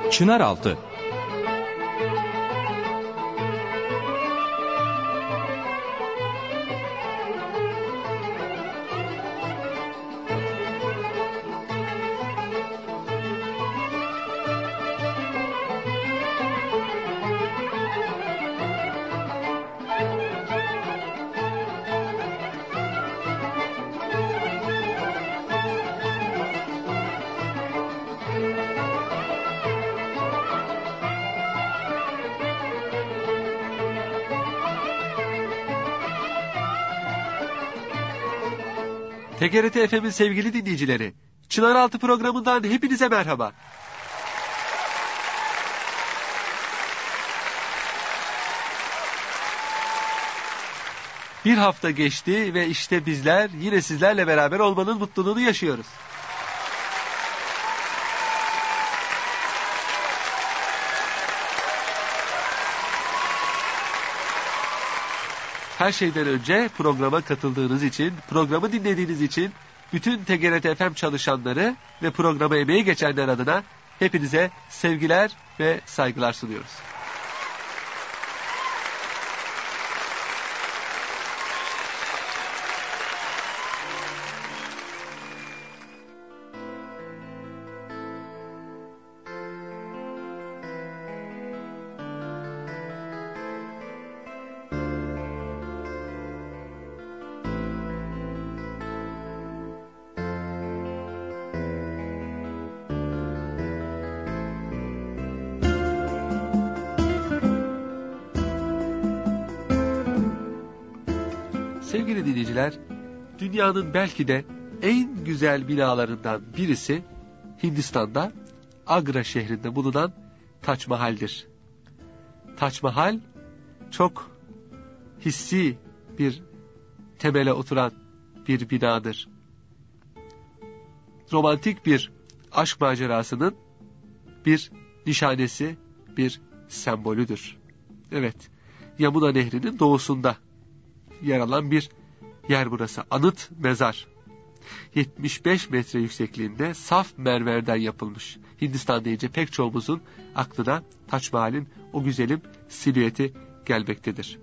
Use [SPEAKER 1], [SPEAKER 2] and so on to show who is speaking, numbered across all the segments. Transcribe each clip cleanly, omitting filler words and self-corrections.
[SPEAKER 1] Çınaraltı.
[SPEAKER 2] TGRT FM'in sevgili dinleyicileri, Çınaraltı programından hepinize merhaba. Bir hafta geçti ve işte bizler yine sizlerle beraber olmanın mutluluğunu yaşıyoruz. Her şeyden önce programa katıldığınız için, programı dinlediğiniz için bütün TGRT FM çalışanları ve programa emeği geçenler adına hepinize sevgiler ve saygılar sunuyoruz. Sevgili dinleyiciler, dünyanın belki de en güzel binalarından birisi Hindistan'da Agra şehrinde bulunan Taç Mahal'dir. Taç Mahal çok hissi bir temele oturan bir binadır. Romantik bir aşk macerasının bir nişanesi, bir sembolüdür. Evet, Yamuna Nehri'nin doğusunda yer alan bir yer burası. Anıt mezar. 75 metre yüksekliğinde saf mermerden yapılmış. Hindistan deyince pek çoğumuzun aklına Taç Mahal'in o güzelim silüeti gelmektedir.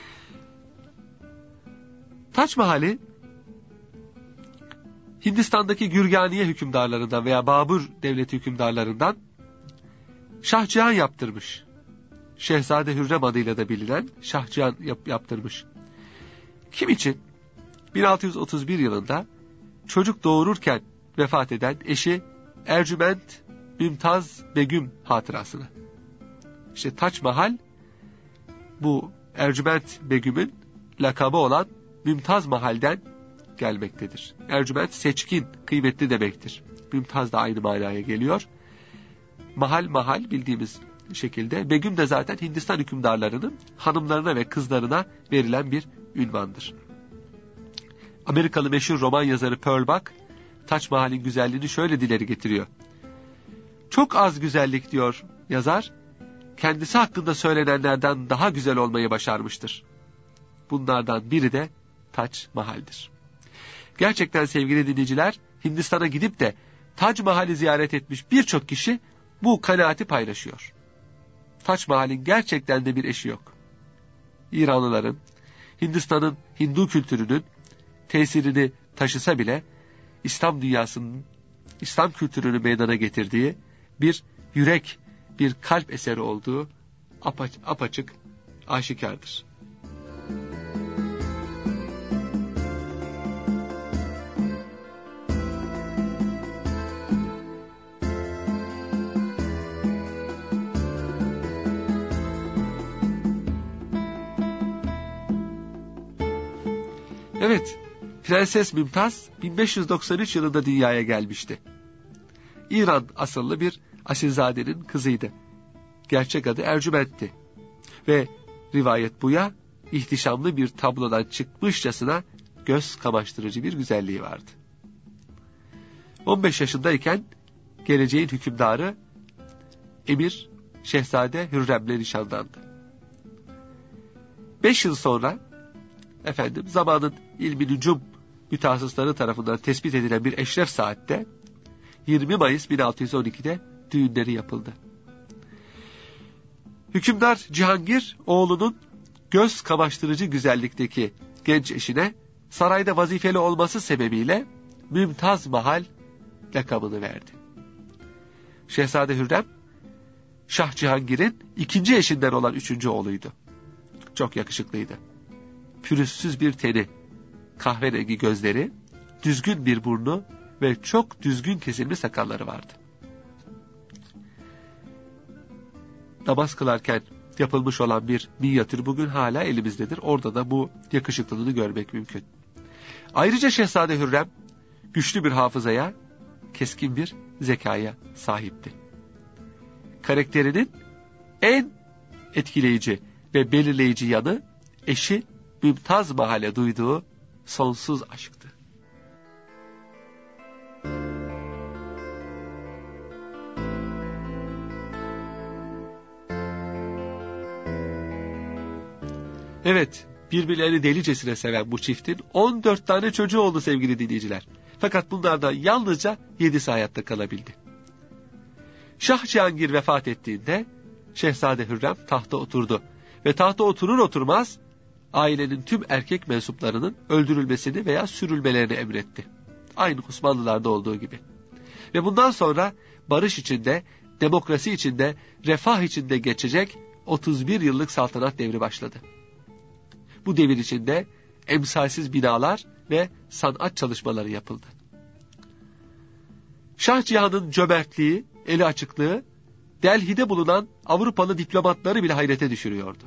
[SPEAKER 2] Taç Mahal'i Hindistan'daki Gürganiye hükümdarlarından veya Babur devleti hükümdarlarından Şah Cihan yaptırmış. Şehzade Hürrem adıyla da bilinen Şah Cihan yaptırmış. Kim için? 1631 yılında çocuk doğururken vefat eden eşi Ercüment Mümtaz Begüm hatırasına. İşte Taç Mahal bu Ercüment Begüm'ün lakabı olan Mümtaz Mahal'den gelmektedir. Ercüment seçkin, kıymetli demektir. Mümtaz da aynı manaya geliyor. Mahal bildiğimiz şekilde. Begüm de zaten Hindistan hükümdarlarının hanımlarına ve kızlarına verilen bir ünvandır. Amerikalı meşhur roman yazarı Pearl Buck, Taç Mahal'in güzelliğini şöyle dileri getiriyor. Çok az güzellik diyor yazar, kendisi hakkında söylenenlerden daha güzel olmayı başarmıştır. Bunlardan biri de Taç Mahal'dir. Gerçekten sevgili dinleyiciler, Hindistan'a gidip de Taç Mahal'i ziyaret etmiş birçok kişi bu kanaati paylaşıyor. Taç Mahal'in gerçekten de bir eşi yok. İranlıların, Hindistan'ın Hindu kültürünün tesirini taşısa bile İslam dünyasının, İslam kültürünü meydana getirdiği bir yürek, bir kalp eseri olduğu apaçık aşikardır. Evet, Prenses Mümtaz 1593 yılında dünyaya gelmişti. İran asıllı bir asilzadenin kızıydı. Gerçek adı Ercüment'ti. Ve rivayet buya ihtişamlı bir tablodan çıkmışçasına göz kamaştırıcı bir güzelliği vardı. 15 yaşındayken geleceğin hükümdarı Emir Şehzade Hürrem'le nişanlandı. 5 yıl sonra zamanın ilmi nücum mütehassısları tarafından tespit edilen bir eşref saatte 20 Mayıs 1612'de düğünleri yapıldı. Hükümdar Cihangir oğlunun göz kamaştırıcı güzellikteki genç eşine sarayda vazifeli olması sebebiyle Mümtaz Mahal lakabını verdi. Şehzade Hürrem, Şah Cihangir'in ikinci eşinden olan üçüncü oğluydu. Çok yakışıklıydı. Pürüzsüz bir teni, kahverengi gözleri, düzgün bir burnu ve çok düzgün kesilmiş sakalları vardı. Namaz kılarken yapılmış olan bir minyatür bugün hala elimizdedir. Orada da bu yakışıklılığını görmek mümkün. Ayrıca Şehzade Hürrem güçlü bir hafızaya, keskin bir zekaya sahipti. Karakterinin en etkileyici ve belirleyici yanı eşi Mümtaz Mahal'e duyduğu sonsuz aşktı. Evet, birbirlerini delicesine seven bu çiftin 14 tane çocuğu oldu sevgili dinleyiciler. Fakat bunlardan yalnızca 7'si hayatta kalabildi. Şah Cihangir vefat ettiğinde Şehzade Hürrem tahta oturdu ve tahta oturur oturmaz ailenin tüm erkek mensuplarının öldürülmesini veya sürülmelerini emretti. Aynı Osmanlılarda olduğu gibi. Ve bundan sonra barış içinde, demokrasi içinde, refah içinde geçecek 31 yıllık saltanat devri başladı. Bu devir içinde emsalsiz binalar ve sanat çalışmaları yapıldı. Şah Cihan'ın cömertliği, eli açıklığı, Delhi'de bulunan Avrupalı diplomatları bile hayrete düşürüyordu.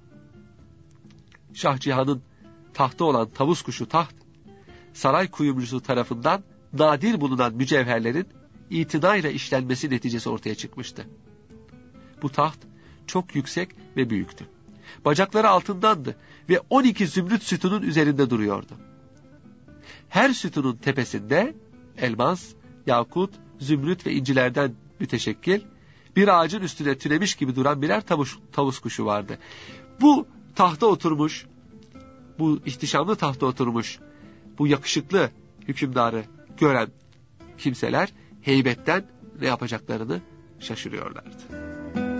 [SPEAKER 2] Şah Cihan'ın tahta olan tavus kuşu taht, saray kuyumcusu tarafından nadir bulunan mücevherlerin itinayla işlenmesi neticesi ortaya çıkmıştı. Bu taht çok yüksek ve büyüktü. Bacakları altındandı ve 12 zümrüt sütunun üzerinde duruyordu. Her sütunun tepesinde elmas, yakut, zümrüt ve incilerden müteşekkil bir ağacın üstüne tünemiş gibi duran birer tavus kuşu vardı. Bu tahta oturmuş, bu ihtişamlı tahta oturmuş, bu yakışıklı hükümdarı gören kimseler heybetten ne yapacaklarını şaşırıyorlardı.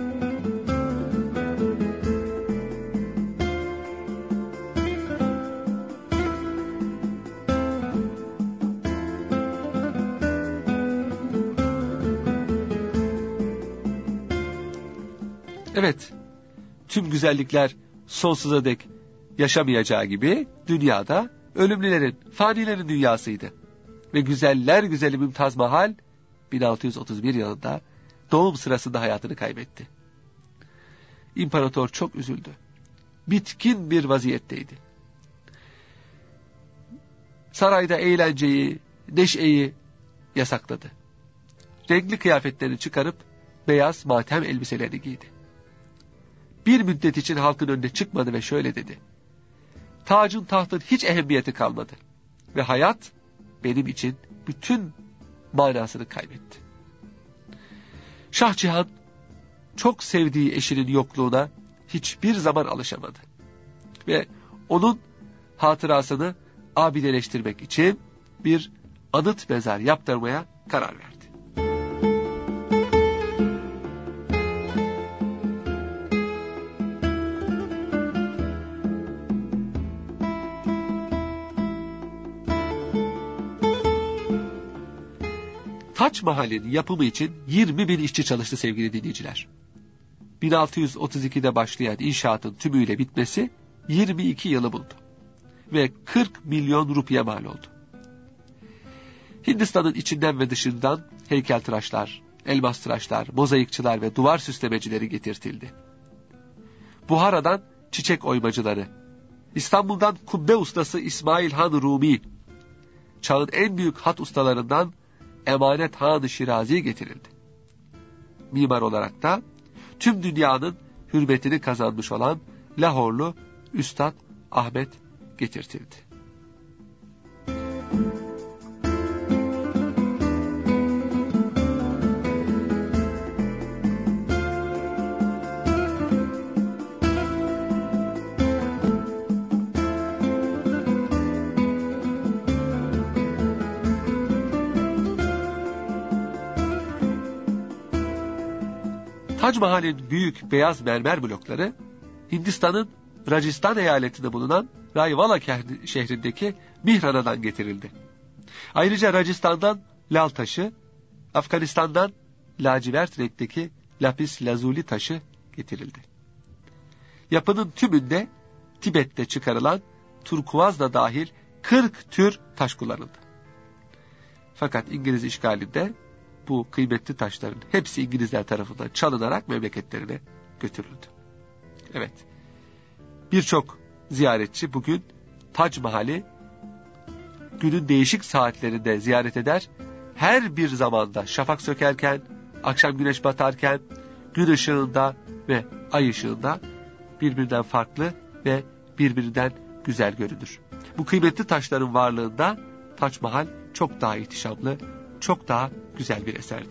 [SPEAKER 2] Evet, tüm güzellikler sonsuza dek yaşamayacağı gibi dünyada ölümlülerin, fanilerin dünyasıydı. Ve güzeller güzeli Mümtaz Mahal 1631 yılında doğum sırasında hayatını kaybetti. İmparator çok üzüldü. Bitkin bir vaziyetteydi. Sarayda eğlenceyi, neşeyi yasakladı. Renkli kıyafetlerini çıkarıp beyaz matem elbiselerini giydi. Bir müddet için halkın önüne çıkmadı ve şöyle dedi: tacın tahtın hiç ehemmiyeti kalmadı ve hayat benim için bütün manasını kaybetti. Şah Cihan çok sevdiği eşinin yokluğuna hiçbir zaman alışamadı ve onun hatırasını abideleştirmek için bir anıt mezar yaptırmaya karar verdi. Taç Mahal'in yapımı için 20.000 işçi çalıştı sevgili dinleyiciler. 1632'de başlayan inşaatın tümüyle bitmesi 22 yılı buldu. Ve 40 milyon rupiye mal oldu. Hindistan'ın içinden ve dışından heykeltıraşlar, elmastıraşlar, mozaikçılar ve duvar süslemecileri getirtildi. Buhara'dan çiçek oymacıları, İstanbul'dan kubbe ustası İsmail Han Rumi, çağın en büyük hat ustalarından Emanet Han-ı Şirazi getirildi. Mimar olarak da tüm dünyanın hürmetini kazanmış olan Lahorlu Üstad Ahmet getirtildi. Tac Mahal'in büyük beyaz mermer blokları Hindistan'ın Rajasthan eyaletinde bulunan Rayvala şehrindeki Mihrana'dan getirildi. Ayrıca Rajistan'dan lal taşı, Afganistan'dan lacivert renkteki lapis lazuli taşı getirildi. Yapının tümünde Tibet'te çıkarılan turkuaz da dahil 40 tür taş kullanıldı. Fakat İngiliz işgalinde bu kıymetli taşların hepsi İngilizler tarafından çalınarak memleketlerine götürüldü. Evet, birçok ziyaretçi bugün Tac Mahal'i günün değişik saatlerinde ziyaret eder. Her bir zamanda şafak sökerken, akşam güneş batarken, gün ışığında ve ay ışığında birbirinden farklı ve birbirinden güzel görünür. Bu kıymetli taşların varlığında Tac Mahal çok daha ihtişamlı, çok daha güzel bir eserdi.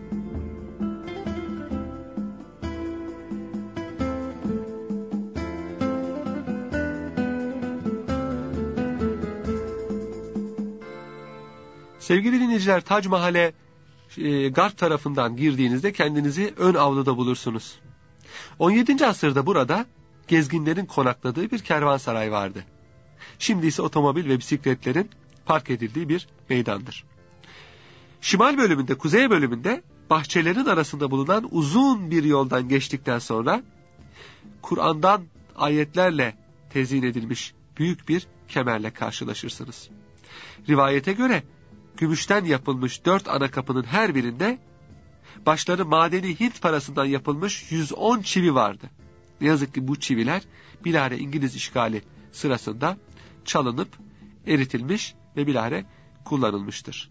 [SPEAKER 2] Sevgili dinleyiciler, Tac Mahal'e garp tarafından girdiğinizde kendinizi ön avluda bulursunuz. 17. asırda burada gezginlerin konakladığı bir kervansaray vardı. Şimdi ise otomobil ve bisikletlerin park edildiği bir meydandır. Şimal bölümünde, kuzey bölümünde bahçelerin arasında bulunan uzun bir yoldan geçtikten sonra Kur'an'dan ayetlerle tezyin edilmiş büyük bir kemerle karşılaşırsınız. Rivayete göre gümüşten yapılmış 4 ana kapının her birinde başları madeni Hint parasından yapılmış 110 çivi vardı. Ne yazık ki bu çiviler bilahare İngiliz işgali sırasında çalınıp eritilmiş ve bilahare kullanılmıştır.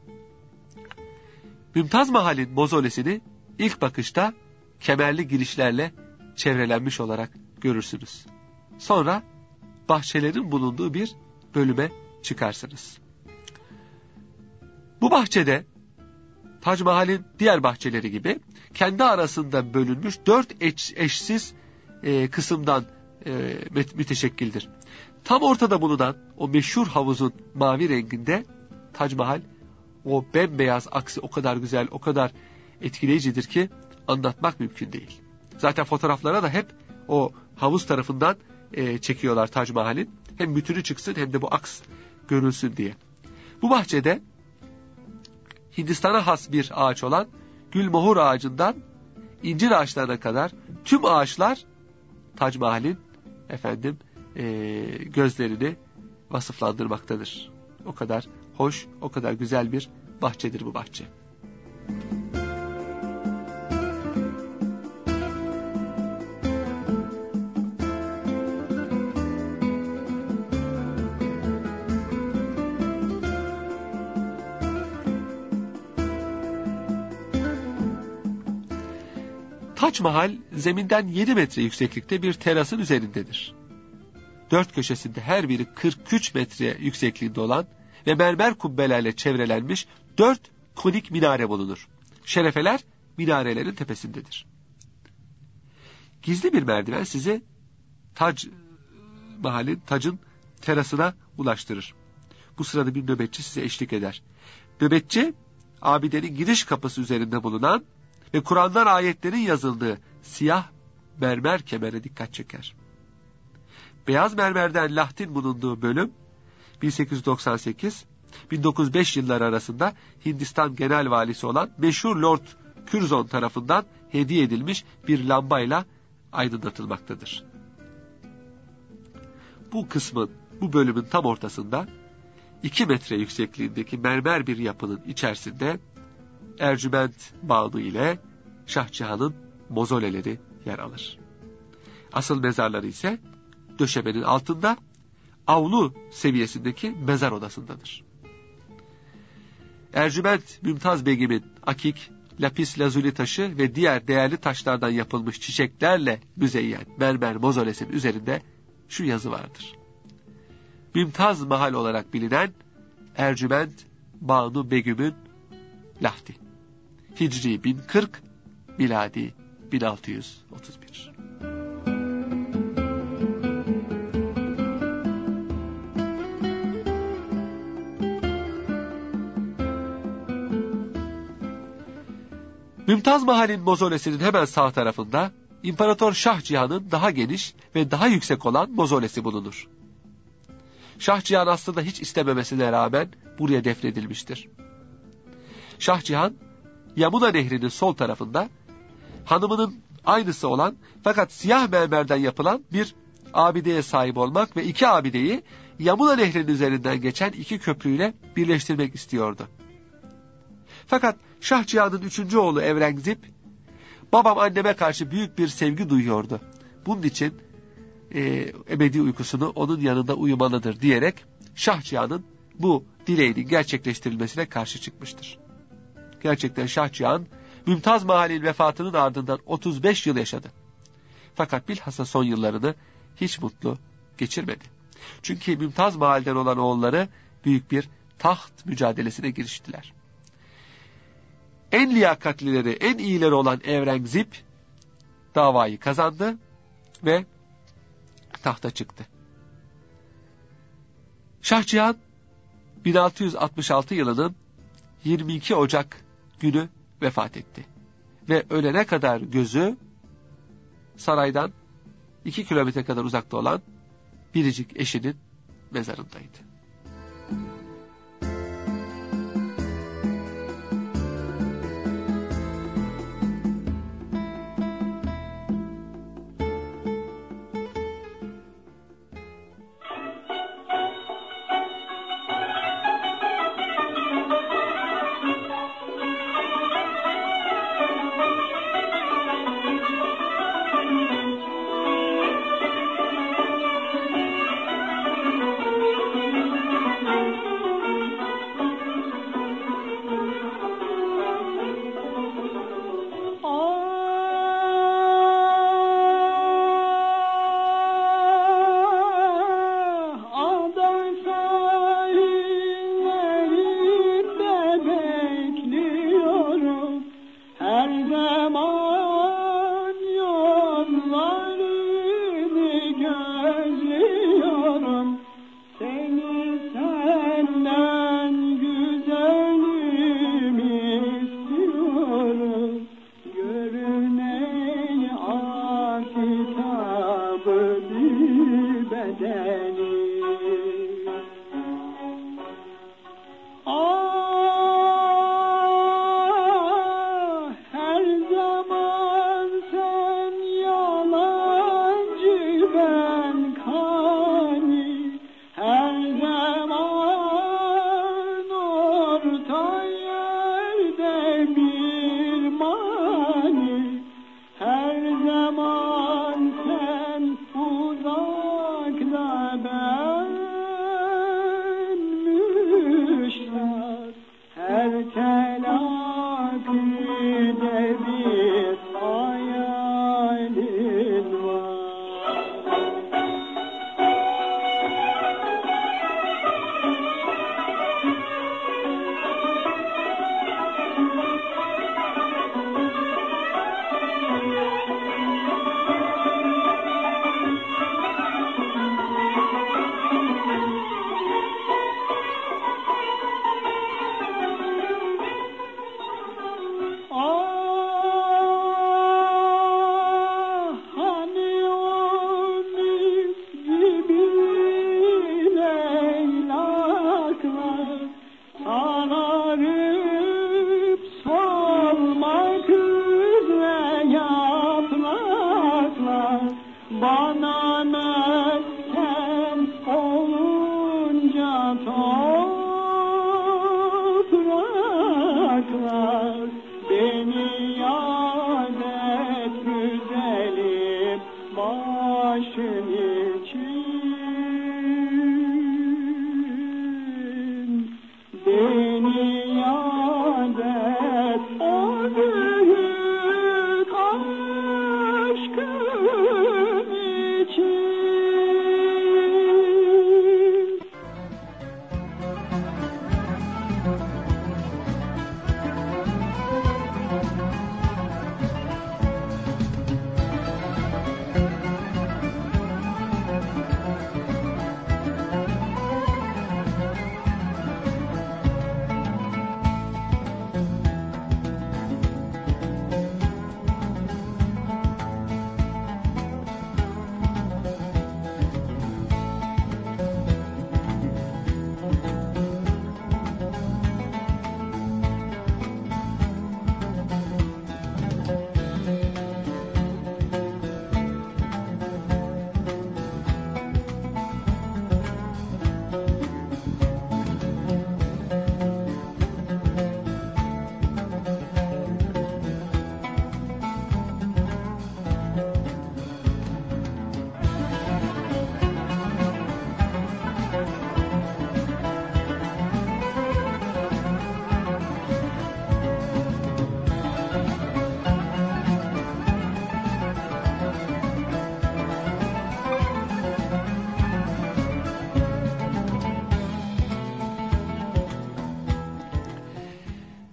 [SPEAKER 2] Mümtaz Mahal'in mozolesini ilk bakışta kemerli girişlerle çevrelenmiş olarak görürsünüz. Sonra bahçelerin bulunduğu bir bölüme çıkarsınız. Bu bahçede Tac Mahal'in diğer bahçeleri gibi kendi arasında bölünmüş 4 eşsiz kısımdan müteşekkildir. Tam ortada bulunan o meşhur havuzun mavi renginde Tac Mahal, o bembeyaz aksi o kadar güzel, o kadar etkileyicidir ki anlatmak mümkün değil. Zaten fotoğraflara da hep o havuz tarafından çekiyorlar Tac Mahal'in. Hem bütünü çıksın hem de bu aks görülsün diye. Bu bahçede Hindistan'a has bir ağaç olan gülmohur ağacından incir ağaçlarına kadar tüm ağaçlar Tac Mahal'in gözlerini vasıflandırmaktadır. O kadar hoş, o kadar güzel bir bahçedir bu bahçe. Tac Mahal zeminden 7 metre yükseklikte bir terasın üzerindedir. 4 köşesinde her biri 43 metre yüksekliğinde olan ve mermer kubbelerle çevrelenmiş 4 konik minare bulunur. Şerefeler minarelerin tepesindedir. Gizli bir merdiven sizi Tac Mahal'in, Tac'ın terasına ulaştırır. Bu sırada bir nöbetçi size eşlik eder. Nöbetçi, abidenin giriş kapısı üzerinde bulunan ve Kur'an'dan ayetlerin yazıldığı siyah mermer kemere dikkat çeker. Beyaz mermerden lahtin bulunduğu bölüm 1898-1905 yılları arasında Hindistan Genel Valisi olan meşhur Lord Curzon tarafından hediye edilmiş bir lambayla aydınlatılmaktadır. Bu bölümün tam ortasında 2 metre yüksekliğindeki mermer bir yapının içerisinde Ercüment Bağlı ile Şahcihan'ın mozoleleri yer alır. Asıl mezarları ise döşemenin altında avlu seviyesindeki mezar odasındadır. Ercüment Mümtaz Begim'in akik, lapis lazuli taşı ve diğer değerli taşlardan yapılmış çiçeklerle müzeyyen mermer mozolesinin üzerinde şu yazı vardır. Mümtaz Mahal olarak bilinen Ercüment Banu Begüm'ün lahti. Hicri 1040, miladi 1631. Mümtaz Mahal'in mozolesinin hemen sağ tarafında İmparator Şah Cihan'ın daha geniş ve daha yüksek olan mozolesi bulunur. Şah Cihan aslında hiç istememesine rağmen buraya defnedilmiştir. Şah Cihan, Yamuna Nehri'nin sol tarafında hanımının aynısı olan fakat siyah mermerden yapılan bir abideye sahip olmak ve iki abideyi Yamuna Nehri'nin üzerinden geçen iki köprüyle birleştirmek istiyordu. Fakat Şah Cihan'ın 3. oğlu Evrengzip, babam anneme karşı büyük bir sevgi duyuyordu. Bunun için ebedi uykusunu onun yanında uyumalıdır diyerek Şah Cihan'ın bu dileğinin gerçekleştirilmesine karşı çıkmıştır. Gerçekten Şah Cihan, Mümtaz Mahal'in vefatının ardından 35 yıl yaşadı. Fakat bilhassa son yıllarını hiç mutlu geçirmedi. Çünkü Mümtaz Mahal'den olan oğulları büyük bir taht mücadelesine giriştiler. En liyakatlileri, en iyileri olan Evrengzip davayı kazandı ve tahta çıktı. Şah Cihan 1666 yılının 22 Ocak günü vefat etti. Ve ölene kadar gözü saraydan 2 kilometre kadar uzakta olan biricik eşinin mezarındaydı.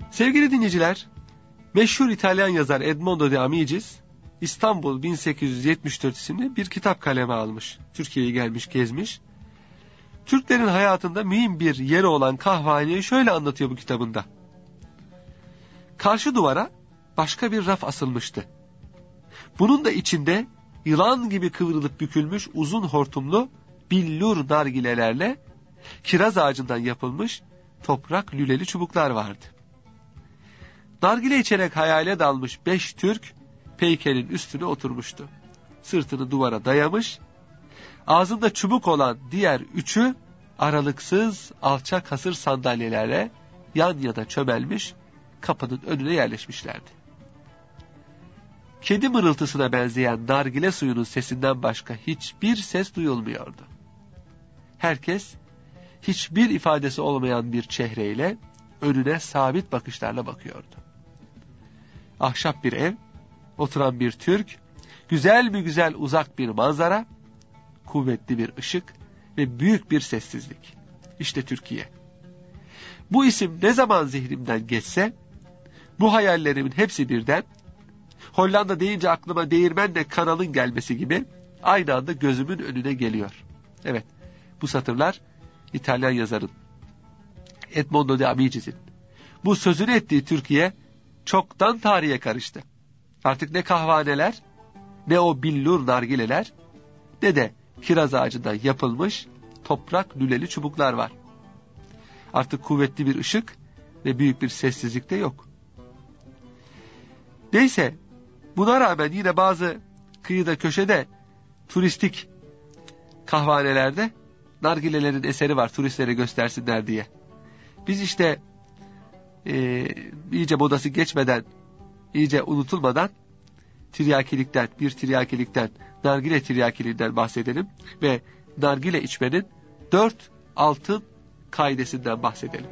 [SPEAKER 2] Sevgili dinleyiciler, meşhur İtalyan yazar Edmondo de Amicis, İstanbul 1874 isimli bir kitap kaleme almış. Türkiye'ye gelmiş, gezmiş. Türklerin hayatında mühim bir yeri olan kahvehaneyi şöyle anlatıyor bu kitabında. Karşı duvara başka bir raf asılmıştı. Bunun da içinde yılan gibi kıvrılıp bükülmüş uzun hortumlu billur nargilelerle kiraz ağacından yapılmış toprak lüleli çubuklar vardı. Nargile içerek hayale dalmış 5 Türk peykerin üstüne oturmuştu. Sırtını duvara dayamış, ağzında çubuk olan diğer 3'ü aralıksız alçak hasır sandalyelerle yan yana çömelmiş kapının önüne yerleşmişlerdi. Kedi mırıltısına benzeyen nargile suyunun sesinden başka hiçbir ses duyulmuyordu. Herkes hiçbir ifadesi olmayan bir çehreyle önüne sabit bakışlarla bakıyordu. Ahşap bir ev, oturan bir Türk, güzel mi güzel uzak bir manzara, kuvvetli bir ışık ve büyük bir sessizlik. İşte Türkiye. Bu isim ne zaman zihnimden geçse, bu hayallerimin hepsi birden, Hollanda deyince aklıma değirmenle kanalın gelmesi gibi aynı anda gözümün önüne geliyor. Evet, bu satırlar İtalyan yazarın Edmondo de Amicis'in. Bu sözünü ettiği Türkiye çoktan tarihe karıştı. Artık ne kahvaneler, ne o billur nargileler, ne de kiraz ağacından yapılmış toprak lüleli çubuklar var. Artık kuvvetli bir ışık ve büyük bir sessizlik de yok. Neyse, buna rağmen yine bazı kıyıda köşede turistik kahvanelerde nargilelerin eseri var turistlere göstersinler diye. Biz işte iyice modası geçmeden, iyice unutulmadan bir tiryakilikten, nargile tiryakiliğinden bahsedelim ve nargile içmenin 4 altın kaidesinden bahsedelim.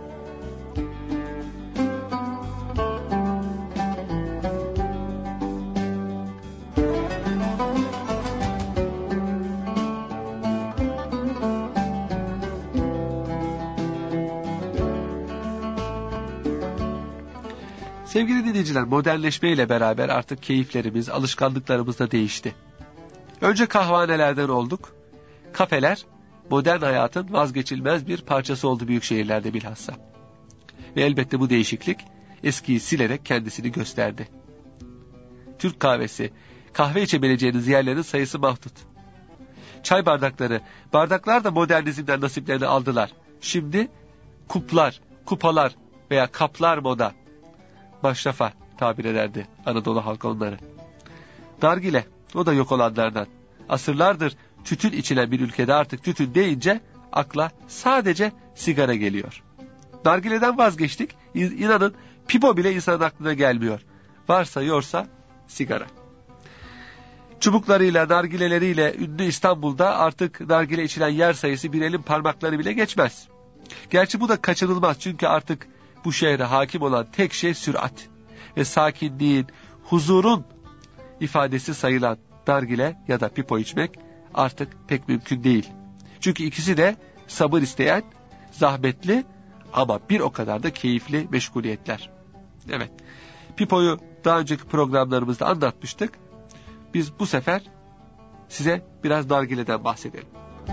[SPEAKER 2] Sevgili dinleyiciler, modernleşmeyle beraber artık keyiflerimiz, alışkanlıklarımız da değişti. Önce kahvanelerden olduk. Kafeler, modern hayatın vazgeçilmez bir parçası oldu büyük şehirlerde bilhassa. Ve elbette bu değişiklik eskiyi silerek kendisini gösterdi. Türk kahvesi, kahve içebileceğiniz yerlerin sayısı mahdut. Çay bardaklar da modernizmden nasiplerini aldılar. Şimdi kuplar, kupalar veya kaplar moda. Maşrafa tabir ederdi Anadolu halkı onları. Nargile, o da yok olanlardan. Asırlardır tütün içilen bir ülkede artık tütün deyince akla sadece sigara geliyor. Nargileden vazgeçtik. İnanın pipo bile insanın aklına gelmiyor. Varsa yorsa sigara. Çubuklarıyla, nargileleriyle ünlü İstanbul'da artık nargile içilen yer sayısı bir elin parmakları bile geçmez. Gerçi bu da kaçınılmaz çünkü artık bu şehre hakim olan tek şey sürat ve sakinliğin, huzurun ifadesi sayılan nargile ya da pipo içmek artık pek mümkün değil. Çünkü ikisi de sabır isteyen, zahmetli ama bir o kadar da keyifli meşguliyetler. Evet, pipoyu daha önceki programlarımızda anlatmıştık. Biz bu sefer size biraz nargileden bahsedelim.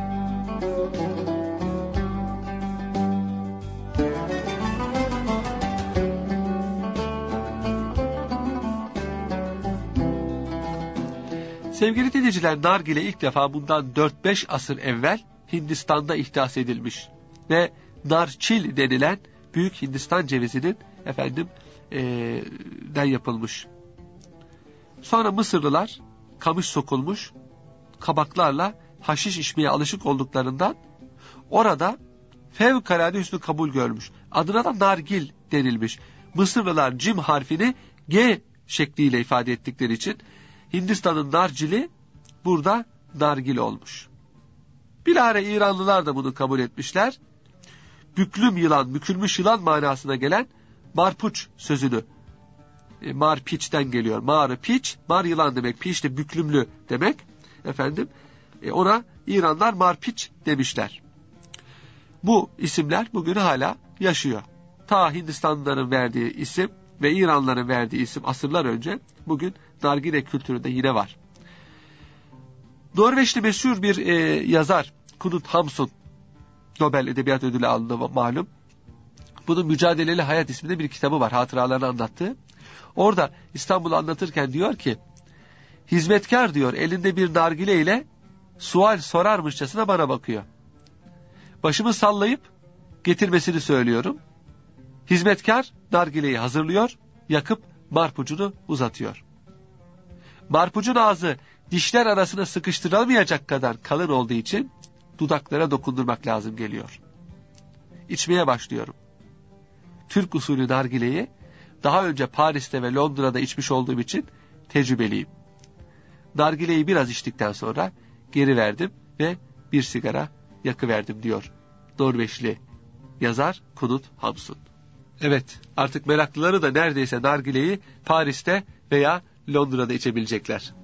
[SPEAKER 2] Sevgili dinleyiciler, nargile ilk defa bundan 4-5 asır evvel Hindistan'da ihdas edilmiş ve narçil denilen büyük Hindistan cevizinin den yapılmış. Sonra Mısırlılar kamış sokulmuş kabaklarla haşiş içmeye alışık olduklarından orada fevkalade hüsnü kabul görmüş. Adına da nargil denilmiş. Mısırlılar cim harfini G şekliyle ifade ettikleri için Hindistan'ın narcili burada nargil olmuş. Bilahare İranlılar da bunu kabul etmişler. Büklüm yılan, bükülmüş yılan manasına gelen marpuç sözünü. Marpiç'ten geliyor. Marpiç, mar yılan demek. Piç de büklümlü demek. Ona İranlar marpiç demişler. Bu isimler bugün hala yaşıyor. ta Hindistanlıların verdiği isim ve İranlıların verdiği isim asırlar önce bugün nargile kültüründe yine var. Norveçli meşhur bir yazar Knut Hamsun, Nobel Edebiyat Ödülü aldı malum. Bunun Mücadeleli Hayat isminde bir kitabı var, hatıralarını anlattığı. Orada İstanbul'u anlatırken diyor ki, hizmetkar diyor elinde bir nargile ile sual sorarmışçasına bana bakıyor. Başımı sallayıp getirmesini söylüyorum. Hizmetkar nargileyi hazırlıyor, yakıp marpucunu uzatıyor. Marpucun ağzı dişler arasına sıkıştıramayacak kadar kalın olduğu için dudaklara dokundurmak lazım geliyor. İçmeye başlıyorum. Türk usulü nargileyi daha önce Paris'te ve Londra'da içmiş olduğum için tecrübeliyim. Nargileyi biraz içtikten sonra geri verdim ve bir sigara yakıverdim diyor Norveçli yazar Knut Hamsun. Evet, artık meraklıları da neredeyse nargileyi Paris'te veya Londra'da içebilecekler.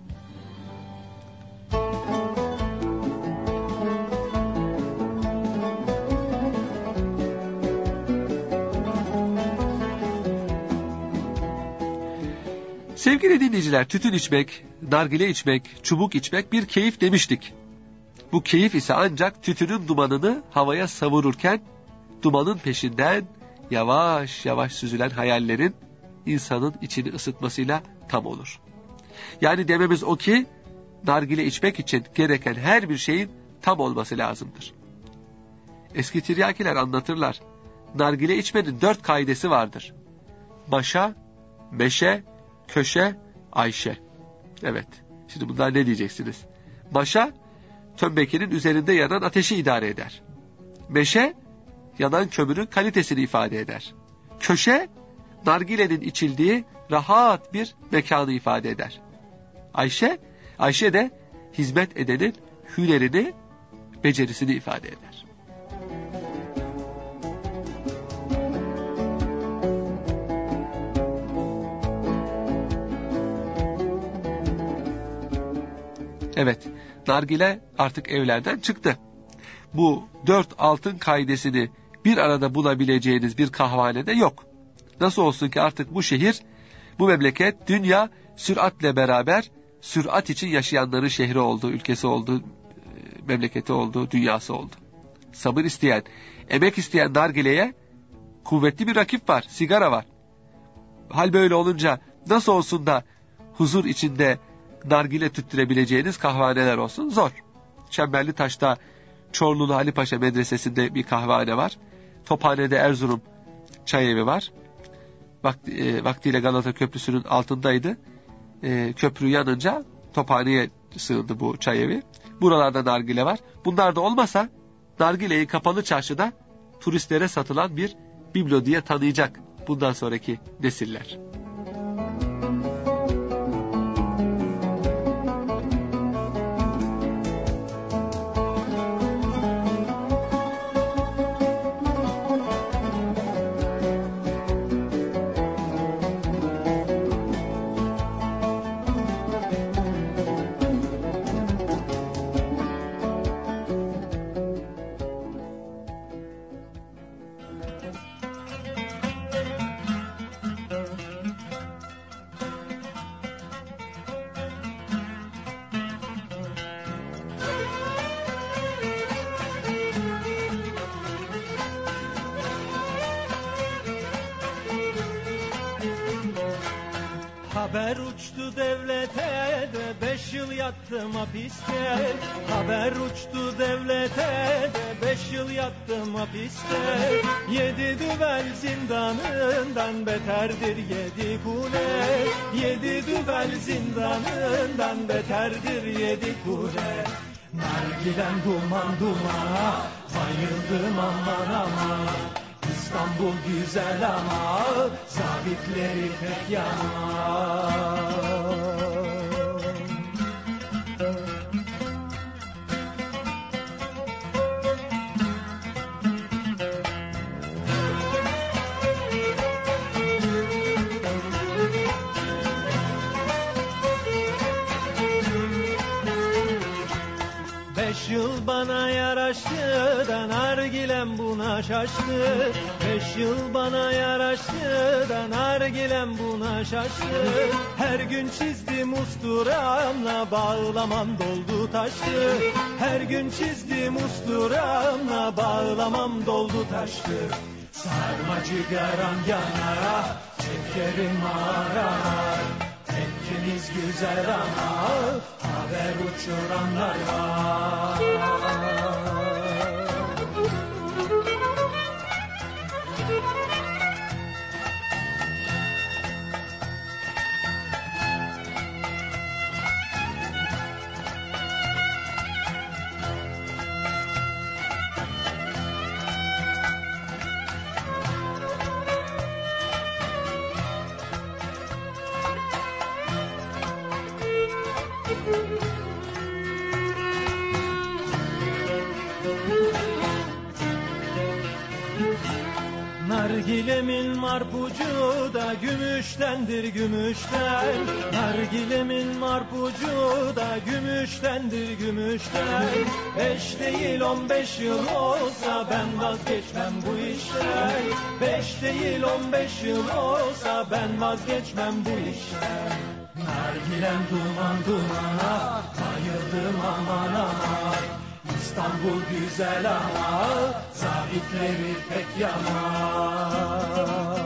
[SPEAKER 2] Sevgili dinleyiciler, tütün içmek, nargile içmek, çubuk içmek bir keyif demiştik. Bu keyif ise ancak tütünün dumanını havaya savururken dumanın peşinden yavaş yavaş süzülen hayallerin insanın içini ısıtmasıyla tam olur. Yani dememiz o ki nargile içmek için gereken her bir şeyin tam olması lazımdır. Eski tiryakiler anlatırlar. Nargile içmenin 4 kaidesi vardır. Maşa, meşe, köşe, Ayşe. Evet. Şimdi bunlar ne diyeceksiniz? Maşa, tömbekenin üzerinde yanan ateşi idare eder. Meşe, yanan kömürün kalitesini ifade eder. Köşe, nargilenin içildiği rahat bir mekanı ifade eder. Ayşe de hizmet edenin hünerini, becerisini ifade eder. Evet, nargile artık evlerden çıktı. Bu 4 altın kaidesini bir arada bulabileceğiniz bir kahvehanede yok. Nasıl olsun ki artık bu şehir, bu memleket, dünya süratle beraber sürat için yaşayanların şehri oldu, ülkesi oldu, memleketi oldu, dünyası oldu. Sabır isteyen, emek isteyen nargileye kuvvetli bir rakip var, sigara var. Hal böyle olunca nasıl olsun da huzur içinde nargile tüttürebileceğiniz kahvehaneler olsun? Zor. Çemberlitaş'ta Çorlulu Ali Paşa Medresesi'nde bir kahvehane var. Tophane'de Erzurum Çayevi var. Vaktiyle Galata Köprüsü'nün altındaydı. Köprü yanınca Tophane'ye sığındı bu çayevi. Buralarda nargile var. Bunlar da olmasa nargileyi kapalı çarşıda turistlere satılan bir biblo diye tanıyacak bundan sonraki nesiller.
[SPEAKER 1] Haber uçtu devlete de 5 yıl yattım hapiste. Haber uçtu devlete de 5 yıl yattım hapiste. 7 düvel zindanından beterdir 7 kule. 7 düvel zindanından beterdir 7 kule. Nargilem duman duman, bayıldım aman aman. İstanbul güzel ama zabitleri pek yaman. Beş yıl bana yara yaraştı da nargilem buna şaştı. 5 yıl bana yaraştı da nargilem buna şaştı. Her gün çizdim usturamla bağlamam doldu taştı. Her gün çizdim usturamla bağlamam doldu taştı. Sarma cigaram yanar, çekerim arar. Tekkimiz güzel ama haber uçuranlar var. Nargilemin marpucu da gümüştendir gümüşten. Nargilemin marpucu da gümüştendir gümüşten. 5 değil 15 yıl olsa ben vazgeçmem bu işten. 5 değil 15 yıl olsa ben vazgeçmem bu işten. Nargilem duman dumana, bayıldım aman aman. İstanbul güzel ama zabitleri pek yaman.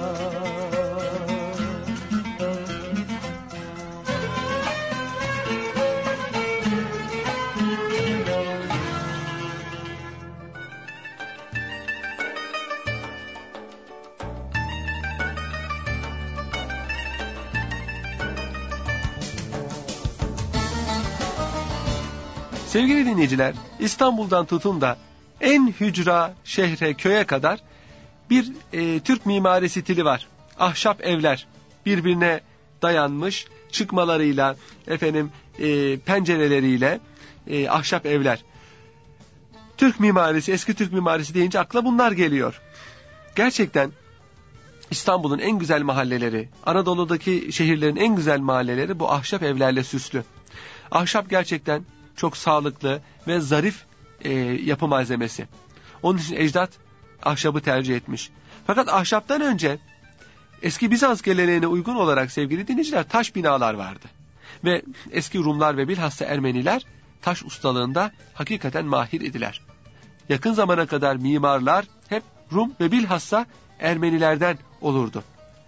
[SPEAKER 2] Sevgili dinleyiciler, İstanbul'dan tutun da en hücra, şehre, köye kadar bir Türk mimari stili var. Ahşap evler, birbirine dayanmış, çıkmalarıyla, pencereleriyle ahşap evler. Türk mimarisi, eski Türk mimarisi deyince akla bunlar geliyor. Gerçekten İstanbul'un en güzel mahalleleri, Anadolu'daki şehirlerin en güzel mahalleleri bu ahşap evlerle süslü. Ahşap gerçekten çok sağlıklı ve zarif yapı malzemesi. Onun için ecdat ahşabı tercih etmiş. Fakat ahşaptan önce eski Bizans geleneğine uygun olarak sevgili dinleyiciler taş binalar vardı. Ve eski Rumlar ve bilhassa Ermeniler taş ustalığında hakikaten mahir idiler. Yakın zamana kadar mimarlar hep Rum ve bilhassa Ermenilerden olurdu.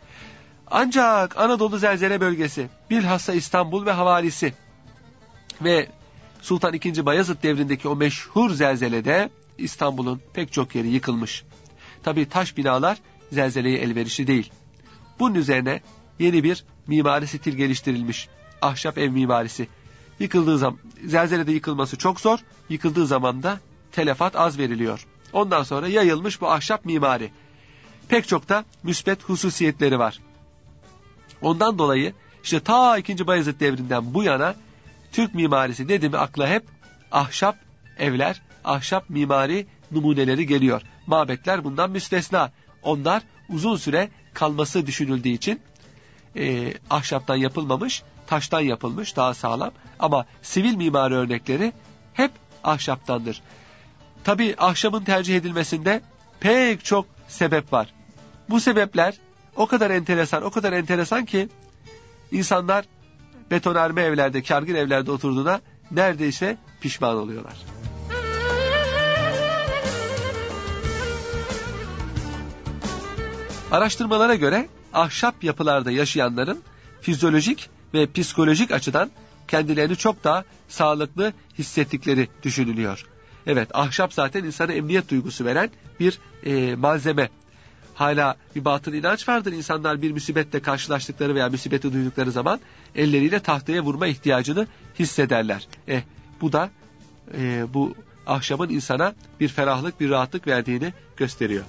[SPEAKER 2] Ancak Anadolu zelzele bölgesi, bilhassa İstanbul ve havalisi ve Sultan II. Bayezid devrindeki o meşhur zelzelede İstanbul'un pek çok yeri yıkılmış. Tabii taş binalar zelzeleye elverişli değil. Bunun üzerine yeni bir mimari stil geliştirilmiş. Ahşap ev mimarisi. Yıkıldığı zaman, zelzelede yıkılması çok zor, yıkıldığı zaman da telefat az veriliyor. Ondan sonra yayılmış bu ahşap mimari. Pek çok da müsbet hususiyetleri var. Ondan dolayı işte ta II. Bayezid devrinden bu yana Türk mimarisi dedi mi akla hep ahşap evler, ahşap mimari numuneleri geliyor. Mabetler bundan müstesna. Onlar uzun süre kalması düşünüldüğü için ahşaptan yapılmamış, taştan yapılmış, daha sağlam. Ama sivil mimari örnekleri hep ahşaptandır. Tabii ahşabın tercih edilmesinde pek çok sebep var. Bu sebepler o kadar enteresan ki insanlar betonarme evlerde, kârgın evlerde oturduğuna neredeyse pişman oluyorlar. Araştırmalara göre ahşap yapılarda yaşayanların fizyolojik ve psikolojik açıdan kendilerini çok daha sağlıklı hissettikleri düşünülüyor. Evet, ahşap zaten insana emniyet duygusu veren bir malzeme. Hala bir batıl inanç vardır. İnsanlar bir musibetle karşılaştıkları veya musibeti duydukları zaman elleriyle tahtaya vurma ihtiyacını hissederler. Bu da bu ahşabın insana bir ferahlık, bir rahatlık verdiğini gösteriyor.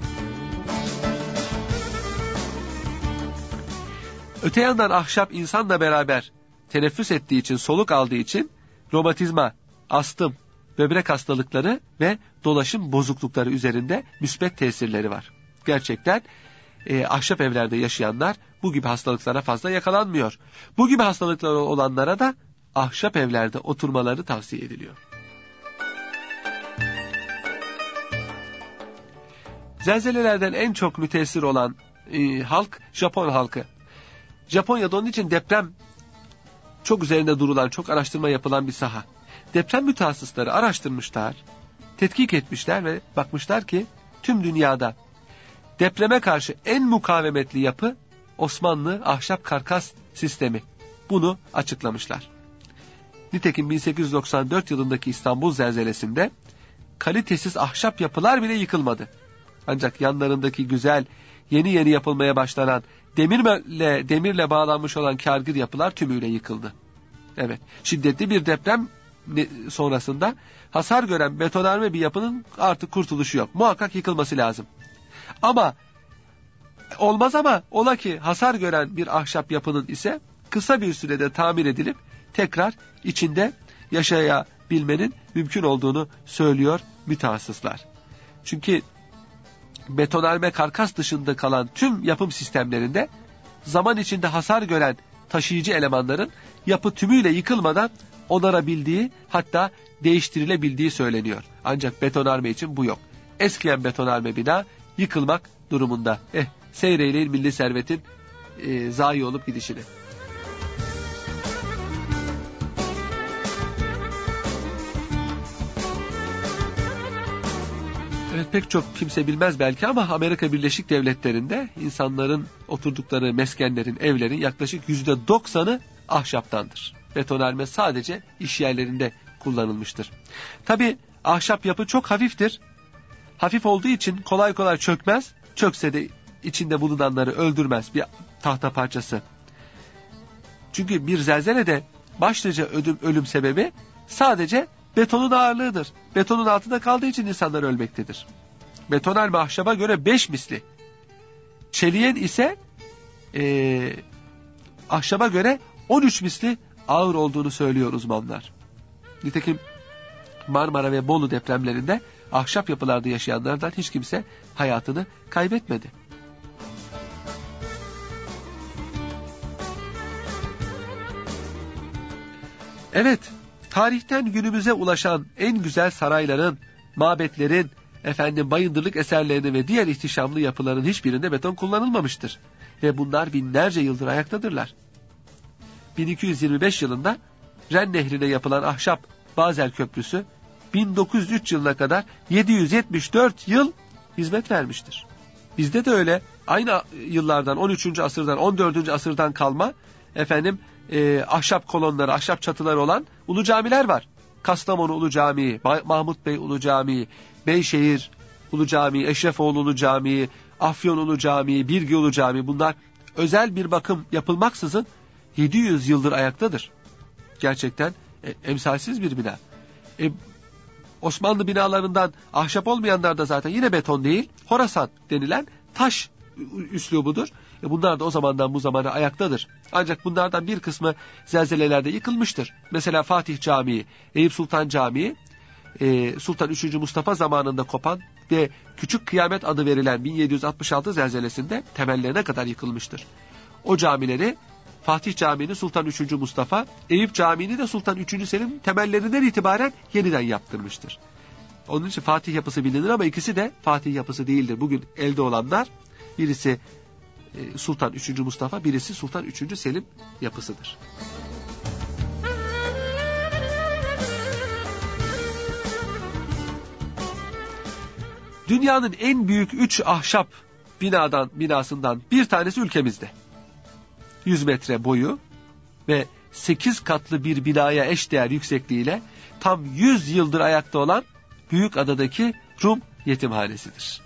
[SPEAKER 2] Öte yandan ahşap insanla beraber teneffüs ettiği için, soluk aldığı için romatizma, astım, böbrek hastalıkları ve dolaşım bozuklukları üzerinde müsbet tesirleri var. Gerçekten ahşap evlerde yaşayanlar bu gibi hastalıklara fazla yakalanmıyor. Bu gibi hastalıkları olanlara da ahşap evlerde oturmaları tavsiye ediliyor. Zelzelelerden en çok müteessir olan halk Japon halkı. Japonya'da onun için deprem çok üzerinde durulan, çok araştırma yapılan bir saha. Deprem mütehassısları araştırmışlar, tetkik etmişler ve bakmışlar ki tüm dünyada depreme karşı en mukavemetli yapı Osmanlı ahşap karkas sistemi. Bunu açıklamışlar. Nitekim 1894 yılındaki İstanbul zelzelesinde kalitesiz ahşap yapılar bile yıkılmadı. Ancak yanlarındaki güzel, yeni yapılmaya başlanan demirle bağlanmış olan kârgır yapılar tümüyle yıkıldı. Evet, şiddetli bir deprem sonrasında hasar gören betonarme bir yapının artık kurtuluşu yok. Muhakkak yıkılması lazım. Olmaz ama ola ki hasar gören bir ahşap yapının ise kısa bir sürede tamir edilip tekrar içinde yaşayabilmenin mümkün olduğunu söylüyor mütehassıslar. Çünkü betonarme karkas dışında kalan tüm yapım sistemlerinde zaman içinde hasar gören taşıyıcı elemanların yapı tümüyle yıkılmadan onarabildiği, hatta değiştirilebildiği söyleniyor. Ancak betonarme için bu yok. Eskiyen betonarme bina yıkılmak durumunda. Seyreyleyin milli servetin zayi olup gidişini. Evet, pek çok kimse bilmez belki ama Amerika Birleşik Devletleri'nde insanların oturdukları meskenlerin, evlerin yaklaşık %90'ı ahşaptandır. Betonarme sadece iş yerlerinde kullanılmıştır. Tabii ahşap yapı çok hafiftir. Hafif olduğu için kolay kolay çökmez. Çökse de içinde bulunanları öldürmez bir tahta parçası. Çünkü bir zelzelede başlıca ölüm sebebi sadece betonun ağırlığıdır. Betonun altında kaldığı için insanlar ölmektedir. Betonarme ahşaba göre 5 misli. Çeliğin ise ahşaba göre 13 misli ağır olduğunu söylüyor uzmanlar. Nitekim Marmara ve Bolu depremlerinde ahşap yapılarda yaşayanlardan hiç kimse hayatını kaybetmedi. Evet, tarihten günümüze ulaşan en güzel sarayların, mabetlerin, bayındırlık eserlerinin ve diğer ihtişamlı yapıların hiçbirinde beton kullanılmamıştır. Ve bunlar binlerce yıldır ayaktadırlar. 1225 yılında Ren Nehri'ne yapılan ahşap Bazel Köprüsü 1903 yılına kadar 774 yıl hizmet vermiştir. Bizde de öyle aynı yıllardan 13. asırdan 14. asırdan kalma ahşap kolonları, ahşap çatıları olan ulu camiler var. Kastamonu Ulu Camii, Mahmut Bey Ulu Camii, Beyşehir Ulu Camii, Eşrefoğlu Ulu Camii, Afyon Ulu Camii, Birgi Ulu Camii, bunlar özel bir bakım yapılmaksızın 700 yıldır ayaktadır. Gerçekten emsalsiz bir bina. Osmanlı binalarından ahşap olmayanlar da zaten yine beton değil, Horasan denilen taş üslubudur. Bunlar da o zamandan bu zamana ayaktadır. Ancak bunlardan bir kısmı zelzelelerde yıkılmıştır. Mesela Fatih Camii, Eyüp Sultan Camii, Sultan 3. Mustafa zamanında kopan ve Küçük Kıyamet adı verilen 1766 zelzelesinde temellerine kadar yıkılmıştır. O camileri Fatih Camii'ni Sultan 3. Mustafa, Eyüp Camii'ni de Sultan 3. Selim temellerinden itibaren yeniden yaptırmıştır. Onun için Fatih yapısı bilinir ama ikisi de Fatih yapısı değildir. Bugün elde olanlar birisi Sultan 3. Mustafa, birisi Sultan 3. Selim yapısıdır. Dünyanın en büyük 3 ahşap binasından bir tanesi ülkemizde. 100 metre boyu ve 8 katlı bir binaya eşdeğer yüksekliğiyle tam 100 yıldır ayakta olan Büyükada'daki Rum yetimhanesidir.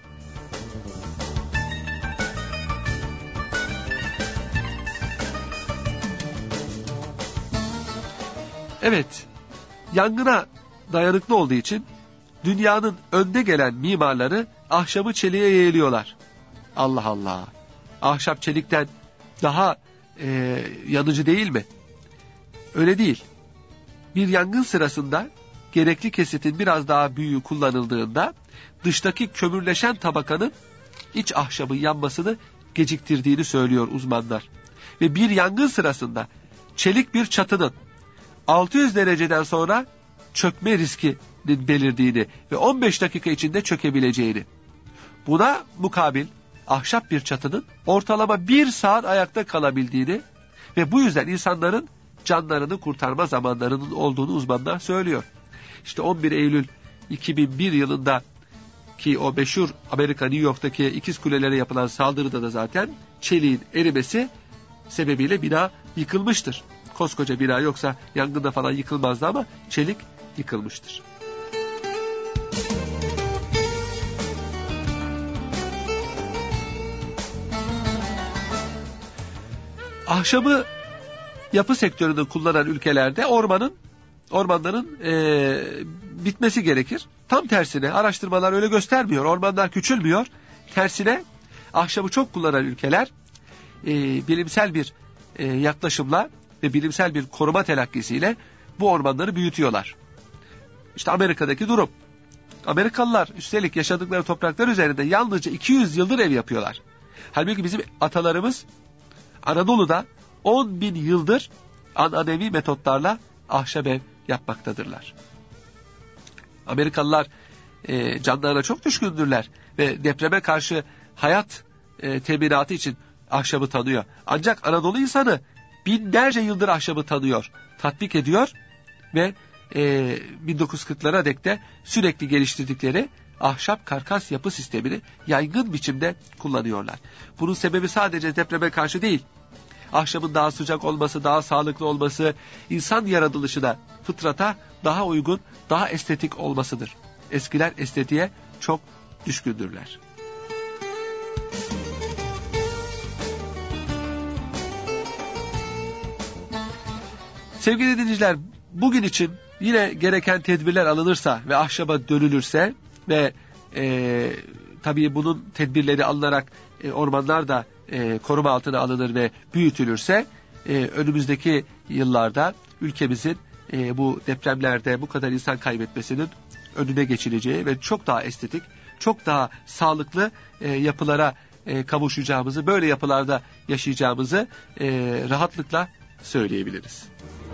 [SPEAKER 2] Evet, yangına dayanıklı olduğu için dünyanın önde gelen mimarları ahşabı çeliğe yeğliyorlar. Allah Allah! Ahşap çelikten daha yanıcı değil mi? Öyle değil. Bir yangın sırasında gerekli kesitin biraz daha büyüğü kullanıldığında dıştaki kömürleşen tabakanın iç ahşabın yanmasını geciktirdiğini söylüyor uzmanlar. Ve bir yangın sırasında çelik bir çatının 600 dereceden sonra çökme riskinin belirdiğini ve 15 dakika içinde çökebileceğini, Buna mukabil ahşap bir çatının ortalama 1 saat ayakta kalabildiğini ve bu yüzden insanların canlarını kurtarma zamanlarının olduğunu uzmanlar söylüyor. İşte 11 Eylül 2001 yılında ki o meşhur Amerika New York'taki ikiz kulelere yapılan saldırıda da zaten çeliğin erimesi sebebiyle bina yıkılmıştır. Koskoca bina yoksa yangında falan yıkılmazdı ama çelik yıkılmıştır. Ahşabı yapı sektöründe kullanan ülkelerde ormanların bitmesi gerekir. Tam tersine araştırmalar öyle göstermiyor. Ormanlar küçülmüyor. Tersine ahşabı çok kullanan ülkeler bilimsel bir yaklaşımla ve bilimsel bir koruma telakkisiyle bu ormanları büyütüyorlar. İşte Amerika'daki durum. Amerikalılar üstelik yaşadıkları topraklar üzerinde yalnızca 200 yıldır ev yapıyorlar. Halbuki bizim atalarımız Anadolu'da 10.000 yıldır ananevi metotlarla ahşap ev yapmaktadırlar. Amerikalılar canlarına çok düşkündürler ve depreme karşı hayat teminatı için ahşabı tanıyor. Ancak Anadolu insanı binlerce yıldır ahşabı tanıyor, tatbik ediyor ve 1940'lara dek de sürekli geliştirdikleri ahşap karkas yapı sistemini yaygın biçimde kullanıyorlar. Bunun sebebi sadece depreme karşı değil. Ahşabın daha sıcak olması, daha sağlıklı olması, insan yaratılışına, fıtrata daha uygun, daha estetik olmasıdır. Eskiler estetiğe çok düşkündürler. Sevgili dinleyiciler, bugün için yine gereken tedbirler alınırsa ve ahşaba dönülürse ve tabii bunun tedbirleri alınarak ormanlar da koruma altına alınır ve büyütülürse önümüzdeki yıllarda ülkemizin bu depremlerde bu kadar insan kaybetmesinin önüne geçileceği ve çok daha estetik, çok daha sağlıklı yapılara kavuşacağımızı, böyle yapılarda yaşayacağımızı rahatlıkla söyleyebiliriz.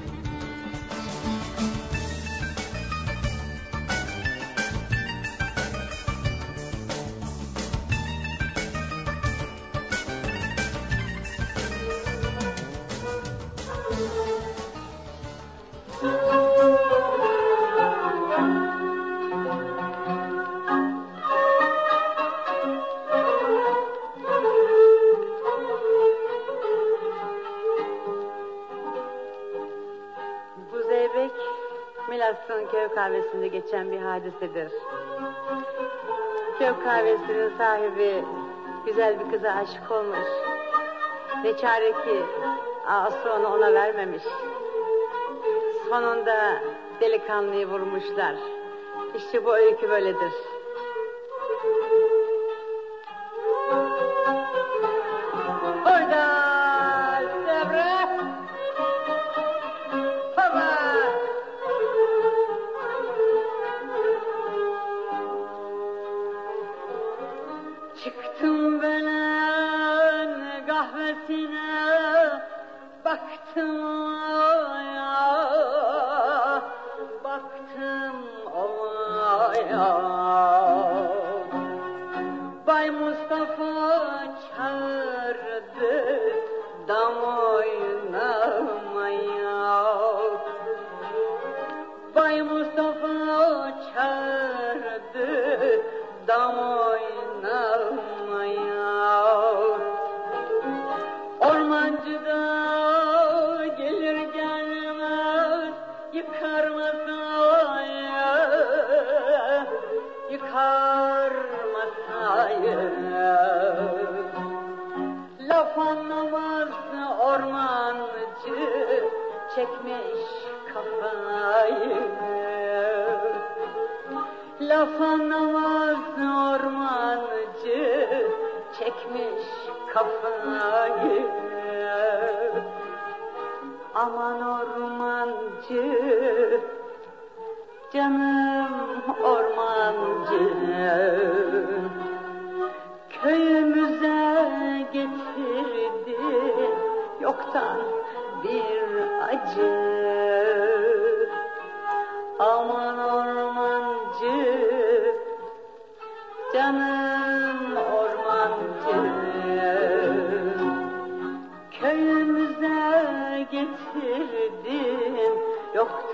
[SPEAKER 3] Köy kahvesinde geçen bir hadisedir. Köy kahvesinin sahibi güzel bir kıza aşık olmuş. Ne çare ki Asron'u ona vermemiş. Sonunda delikanlıyı vurmuşlar. İşte bu öykü böyledir. Orada Devre Baba. Çıktım ben kahvesine, baktım ya, baktım ya. Bay Mustafa çağırdı dam oynamaya. Bay Mustafa çağırdı dam oynamaya. Ormancı da gelir gelmez yıkar masaya, yıkar masaya. Laf anlamaz ormancı çekmiş kafayı. Laf anlamaz ormancı çekmiş kafayı. Aman ormancı, canım ormancı, köyümüze getirdi yoktan bir acı. Aman ormancı, canım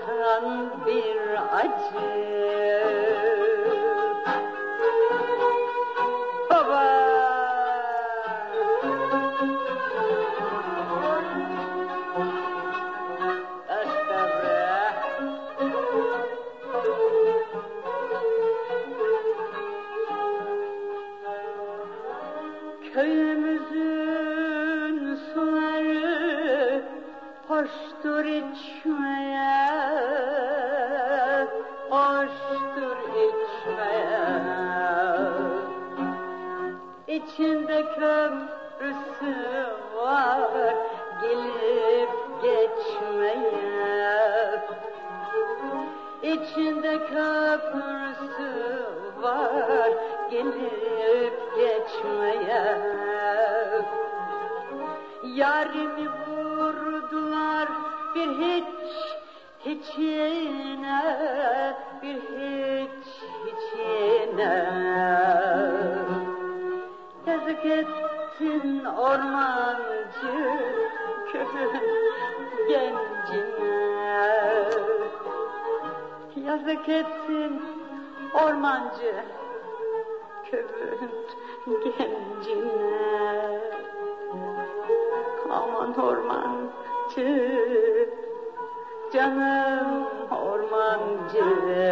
[SPEAKER 3] yoktan bir acı. Baba! Köyümüzün suları hoştur içmeye, hoştur içmeye. İçinde köprüsü var gelip geçmeye. İçinde köprüsü var gelip geçmeye. Yarimi vurdular bir hiçine, bir hiçine. Yazık ettin ormancı köyün gencine. Yazık ettin ormancı köyün gencine. Aman ormancı, canım ormancı,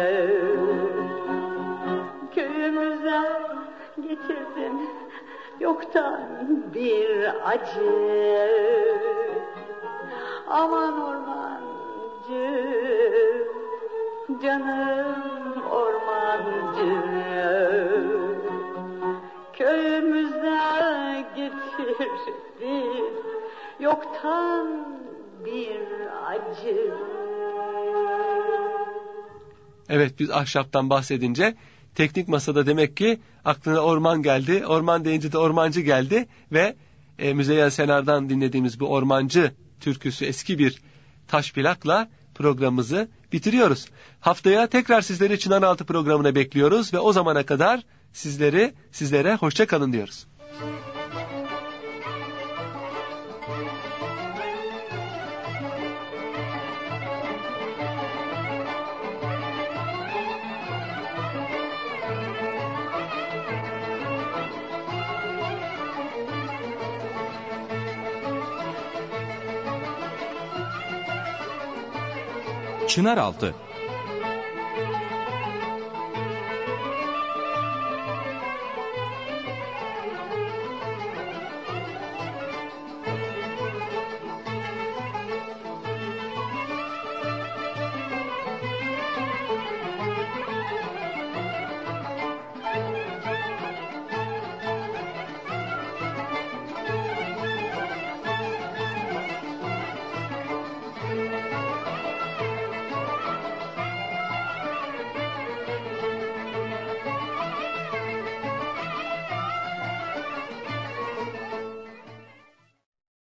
[SPEAKER 3] köyümüze getirdin yoktan bir acı. Aman ormancı, canım ormancı, köyümüze getirdin yoktan bir acı.
[SPEAKER 2] Evet, biz ahşaptan bahsedince teknik masada demek ki aklına orman geldi. Orman deyince de ormancı geldi ve Müzeyyen Senar'dan dinlediğimiz bu ormancı türküsü eski bir taş plakla programımızı bitiriyoruz. Haftaya tekrar sizleri Çınaraltı programına bekliyoruz ve o zamana kadar sizlere hoşça kalın diyoruz.
[SPEAKER 4] Çınaraltı